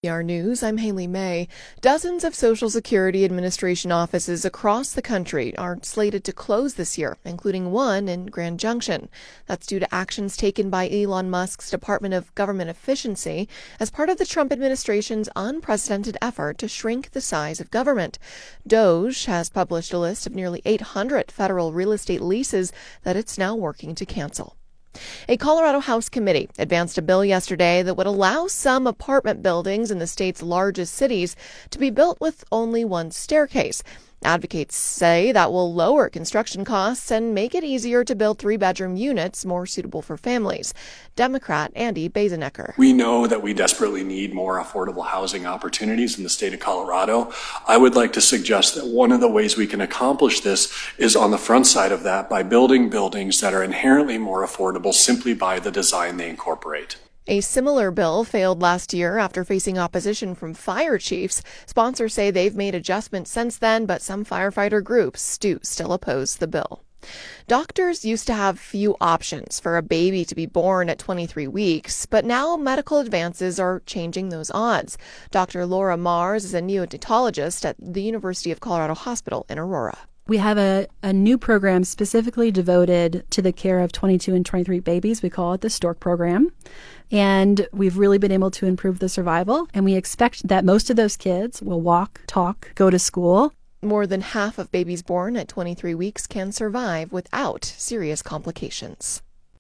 NPR News, I'm Haley May. Dozens of Social Security Administration offices across the country are slated to close this year, including one in Grand Junction. That's due to actions taken by Elon Musk's Department of Government Efficiency as part of the Trump administration's unprecedented effort to shrink the size of government. DOGE has published a list of nearly 800 federal real estate leases that it's now working to cancel. A Colorado House committee advanced a bill yesterday that would allow some apartment buildings in the state's largest cities to be built with only one staircase. Advocates say that will lower construction costs and make it easier to build three-bedroom units more suitable for families. Democrat Andy Bazenecker. We know that we desperately need more affordable housing opportunities in the state of Colorado. I would like to suggest that one of the ways we can accomplish this is on the front side of that by building buildings that are inherently more affordable simply by the design they incorporate. A similar bill failed last year after facing opposition from fire chiefs. Sponsors say they've made adjustments since then, but some firefighter groups do still oppose the bill. Doctors used to have few options for a baby to be born at 23 weeks, but now medical advances are changing those odds. Dr. Laura Mars is a neonatologist at the University of Colorado Hospital in Aurora. We have a new program specifically devoted to the care of 22 and 23 babies. We call it the STORK program. And we've really been able to improve the survival. And we expect that most of those kids will walk, talk, go to school. More than half of babies born at 23 weeks can survive without serious complications.